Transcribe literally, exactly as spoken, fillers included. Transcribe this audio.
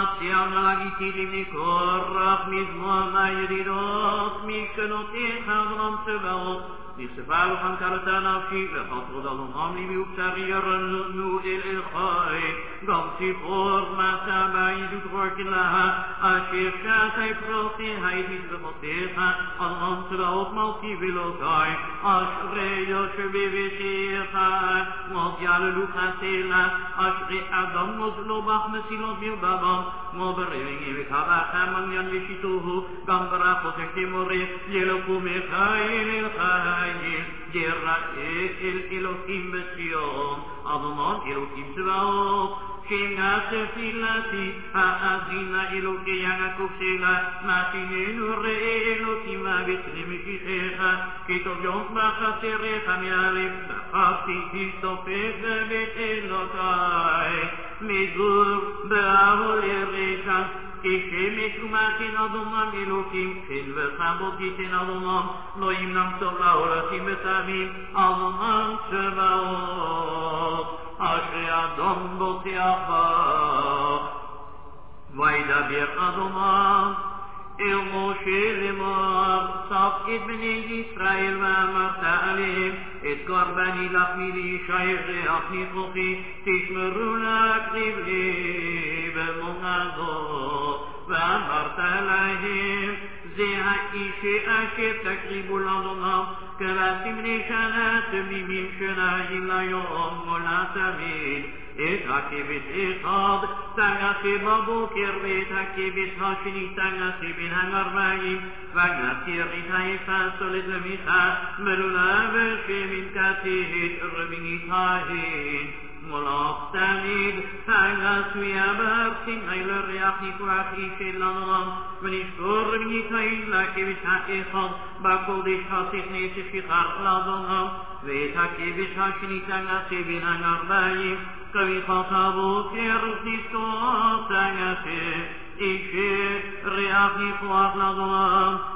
ציון הגיתי לבני קורח מזמון הירידות משכנותיך עולם צבאות נכספה לכם קרתה נפשי לחסרות אלומם ליבי ובשרי ירנו אל אחי גם ציפור מסע בעידות חורקן לה אשר שעתי פרוחי הייתי זכותיך אלום צבאות מלכי ולוקי אשרי יושב בביתך מות יעללו חסלה אשרי אדם נוזלו בך מסילות מלבבם כמו ברבים וקבעכם מניין ושיתוהו גם ברכות כמורי ילקו מחיל אל חייל יראה אל אלוקים בציון אדוני אלוקים צבאות שמע תפילתי האזינה אלוקי יעקב שלה מתיננו ראה אלוקים בצרי משיחך כי טוב יום בחסרך מהלב דחפתי תסתופך בבית אלוקי מזור באהול ירשם כשמש ומכן אדומם אלוקים כן וחמות תיתן אדומם לא ימנם טוב להולכים ותמים אדומם צבאות אשרי אדום בוטח וידבר אדומם אל משה לאמור סף את בני ישראל ואמרת עליהם את קורבני לך מלישי ריח ניחוחי תשמרו להקריב לי במונדו ואמרת להם זה האיש אשר תקריבו לאדונם כבשים לי שנה תמימים שניים ליום ולתמיד את הכבש אחד תגסי בבוקר ואת הכבש השני תגסי בין הגרביים וגנתיר את היפה סולת למיכה מלולה בשמן כתית רבניתהן מולך תמיד תגס ויאבר שמעי לריח ניתוח איש אל אדם ונשקור רבניתהן לכבש האחד בקודש השכני ששחר לאדונם ואת הכבש השני תגסי בין הגרביים כביכת הבוקר תזכור תגסי איש ריח ניתוח לאדונם